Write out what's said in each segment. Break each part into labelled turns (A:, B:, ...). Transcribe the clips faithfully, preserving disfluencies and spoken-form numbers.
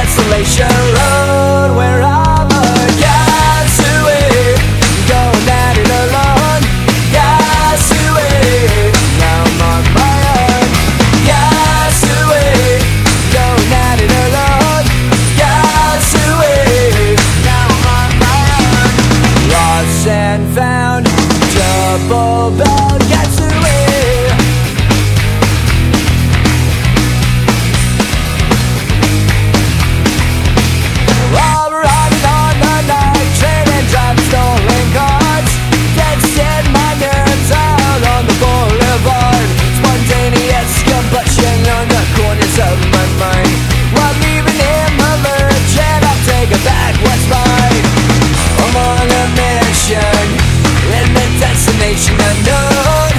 A: desolation road where I'm a castaway, going at it alone. Castaway, now I'm on my own. Castaway, going at it alone. Castaway, now I'm on my own. Lost and found, double bell castaway. Destination unknown,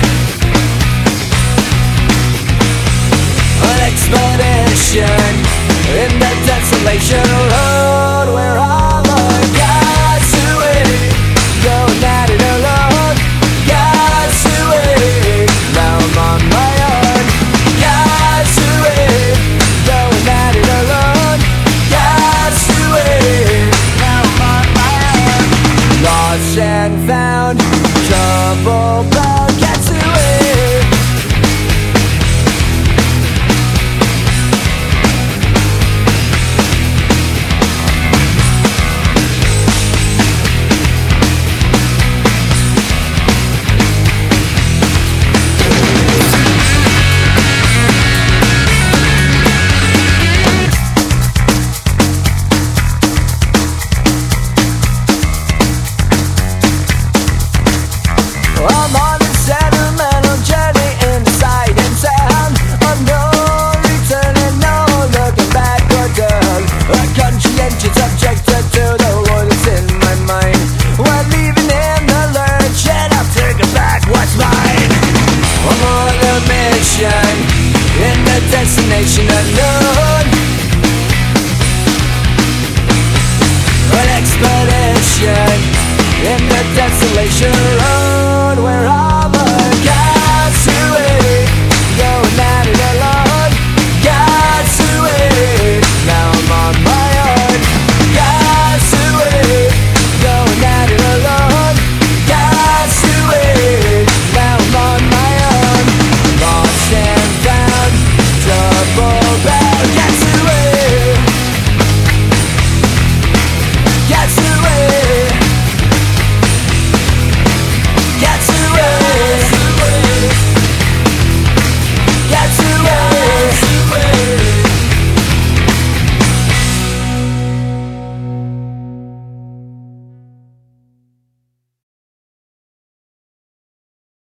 A: an expedition in the desolation road where I'm a castaway, going at it alone. Castaway, now I'm on my own. Castaway, going at it alone. Castaway, now I'm on my own. Lost and found, trouble bell gets away. I'm on a sentimental journey inside and sound of no return and no looking back or down. A conscientious objector to the world that's in my mind. While leaving in the lurch and I'll take it back what's mine. I'm on a mission in the destination unknown, an expedition in the desolation